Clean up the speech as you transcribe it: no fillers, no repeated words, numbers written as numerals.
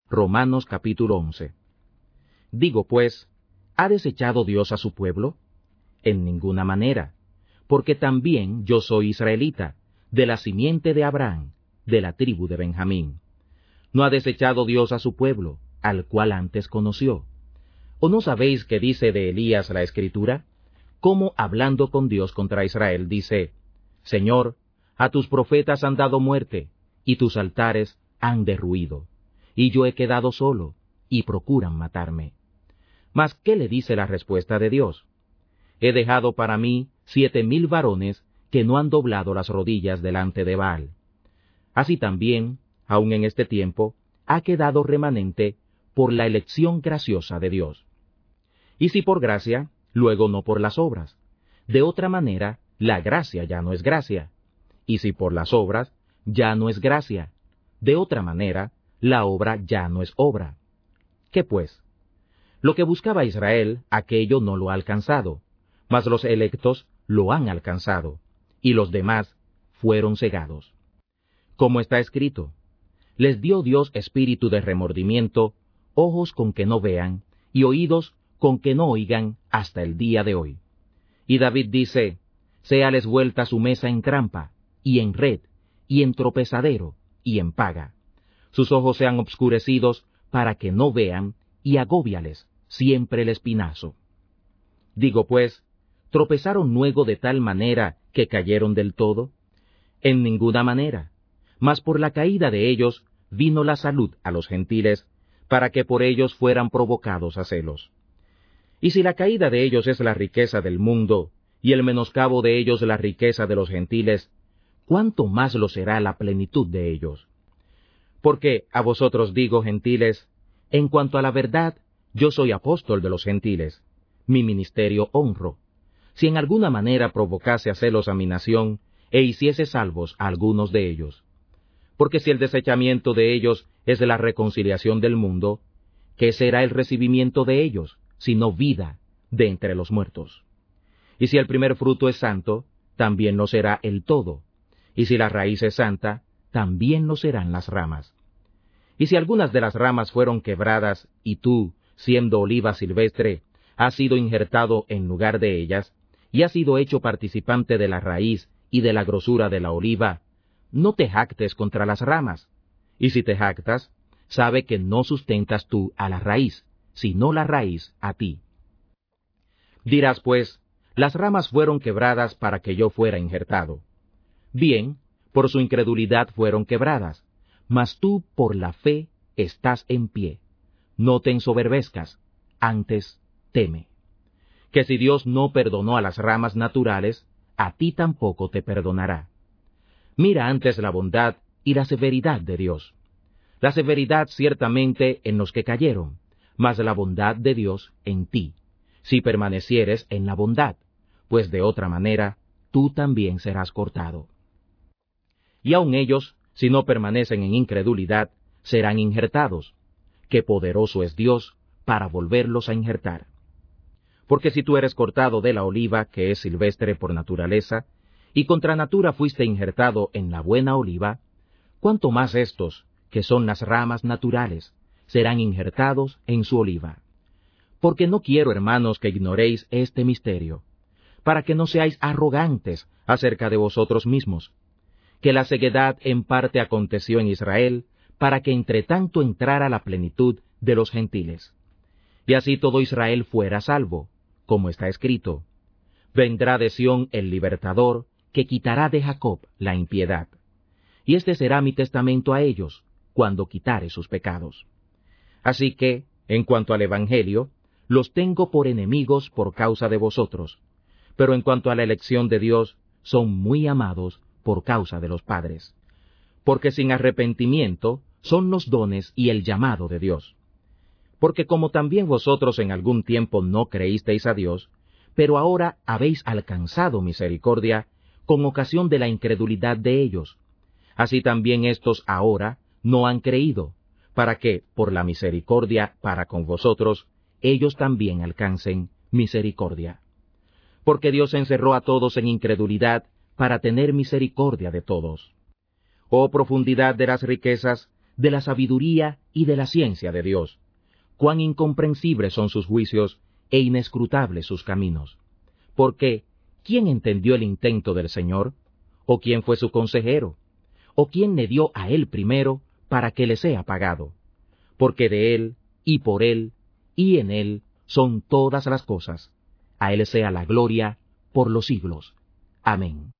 Romanos capítulo 11. Digo pues, ¿ha desechado Dios a su pueblo? En ninguna manera, porque también yo soy israelita, de la simiente de Abraham, de la tribu de Benjamín. ¿No ha desechado Dios a su pueblo, al cual antes conoció? ¿O no sabéis que dice de Elías la Escritura? Cómo hablando con Dios contra Israel dice, Señor, a tus profetas han dado muerte, y tus altares han derruido, y yo he quedado solo, y procuran matarme. Mas, ¿qué le dice la respuesta de Dios? He dejado para mí 7,000 varones que no han doblado las rodillas delante de Baal. Así también, aun en este tiempo, ha quedado remanente por la elección graciosa de Dios. Y si por gracia, luego no por las obras. De otra manera, la gracia ya no es gracia. Y si por las obras, ya no es gracia. De otra manera, la obra ya no es obra. ¿Qué pues? Lo que buscaba Israel, aquello no lo ha alcanzado, mas los electos lo han alcanzado, y los demás fueron cegados. Como está escrito, les dio Dios espíritu de remordimiento, ojos con que no vean, y oídos con que no oigan hasta el día de hoy. Y David dice, séales vuelta su mesa en trampa, y en red, y en tropezadero, y en paga. Sus ojos sean obscurecidos para que no vean, y agóbiales siempre el espinazo. Digo pues, ¿tropezaron luego de tal manera que cayeron del todo? En ninguna manera, mas por la caída de ellos vino la salud a los gentiles, para que por ellos fueran provocados a celos. Y si la caída de ellos es la riqueza del mundo, y el menoscabo de ellos la riqueza de los gentiles, ¿cuánto más lo será la plenitud de ellos? Porque a vosotros digo, gentiles, en cuanto a la verdad, yo soy apóstol de los gentiles, mi ministerio honro. Si en alguna manera provocase a celos a mi nación, e hiciese salvos a algunos de ellos. Porque si el desechamiento de ellos es la reconciliación del mundo, ¿qué será el recibimiento de ellos, sino vida de entre los muertos? Y si el primer fruto es santo, también lo será el todo. Y si la raíz es santa, también lo serán las ramas. Y si algunas de las ramas fueron quebradas, y tú, siendo oliva silvestre, has sido injertado en lugar de ellas, y has sido hecho participante de la raíz y de la grosura de la oliva, no te jactes contra las ramas. Y si te jactas, sabe que no sustentas tú a la raíz, sino la raíz a ti. Dirás pues, las ramas fueron quebradas para que yo fuera injertado. Bien, por su incredulidad fueron quebradas, mas tú por la fe estás en pie. No te ensoberbezcas, antes teme. Que si Dios no perdonó a las ramas naturales, a ti tampoco te perdonará. Mira antes la bondad y la severidad de Dios. La severidad ciertamente en los que cayeron, mas la bondad de Dios en ti, si permanecieres en la bondad, pues de otra manera tú también serás cortado. Y aun ellos, si no permanecen en incredulidad, serán injertados, que poderoso es Dios para volverlos a injertar. Porque si tú eres cortado de la oliva, que es silvestre por naturaleza, y contra natura fuiste injertado en la buena oliva, ¿cuánto más estos, que son las ramas naturales, serán injertados en su oliva? Porque no quiero, hermanos, que ignoréis este misterio, para que no seáis arrogantes acerca de vosotros mismos, que la ceguedad en parte aconteció en Israel, para que entre tanto entrara la plenitud de los gentiles. Y así todo Israel fuera salvo, como está escrito, vendrá de Sión el libertador, que quitará de Jacob la impiedad. Y este será mi testamento a ellos, cuando quitare sus pecados. Así que, en cuanto al Evangelio, los tengo por enemigos por causa de vosotros, pero en cuanto a la elección de Dios, son muy amados por causa de los padres. Porque sin arrepentimiento son los dones y el llamado de Dios. Porque como también vosotros en algún tiempo no creísteis a Dios, pero ahora habéis alcanzado misericordia con ocasión de la incredulidad de ellos, así también éstos ahora no han creído, para que, por la misericordia para con vosotros, ellos también alcancen misericordia. Porque Dios encerró a todos en incredulidad para tener misericordia de todos. Oh profundidad de las riquezas, de la sabiduría y de la ciencia de Dios. Cuán incomprensibles son sus juicios e inescrutables sus caminos. Porque, ¿quién entendió el intento del Señor? ¿O quién fue su consejero? ¿O quién le dio a él primero para que le sea pagado? Porque de él, y por él, y en él son todas las cosas. A él sea la gloria por los siglos. Amén.